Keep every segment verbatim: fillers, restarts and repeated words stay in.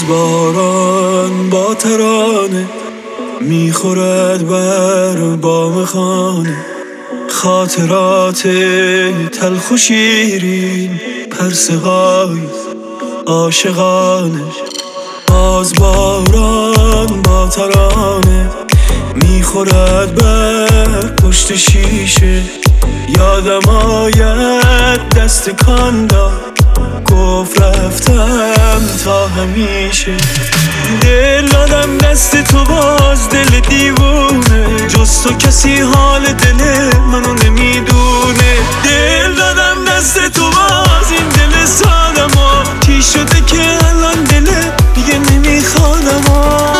باران با ترانه میخورد بر بام خانه، خاطرات تلخ و شیرین، پرسه‌های عاشقانه. باز باران با ترانه میخورد بر پشت شیشه، یادم آید دست کاندا گفت رفتم تا همیشه. دل دادم دست تو باز دل دیوونه، جز تو کسی حال دل منو نمیدونه. دل دادم دست تو باز این دل سادم ها، چی شده که الان دل دیگه نمیخوادم ها.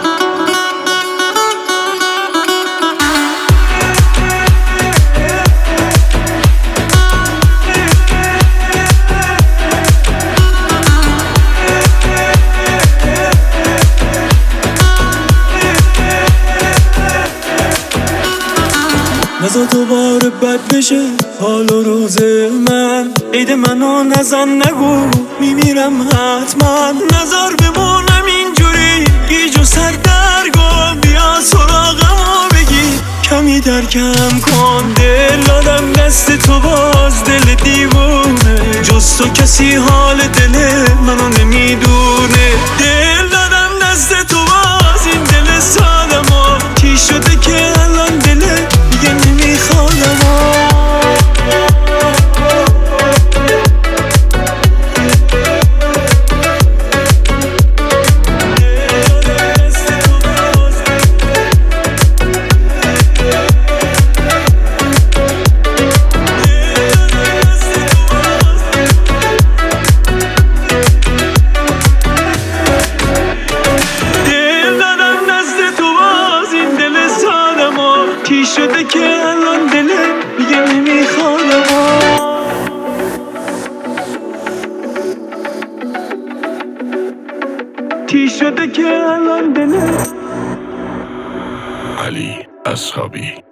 نزا دوباره بد بشه حال و روز من، عید منو نزن نگو میمیرم حتما. نزار بمونم اینجوری گیج و سردرگم، بیا سراغمو بگی کمی درکم کن. دل دادم دست تو باز دل دیوونه، جز تو کسی حال دل منو نمیدونه. دل دادم دست تو باز این دل سادمو، چی شده که الان دل دیگه نمیخوادم ها. چی شده که الان دل دیگه نمیخوادم ها. چی شده که الان دل علی اصحابی.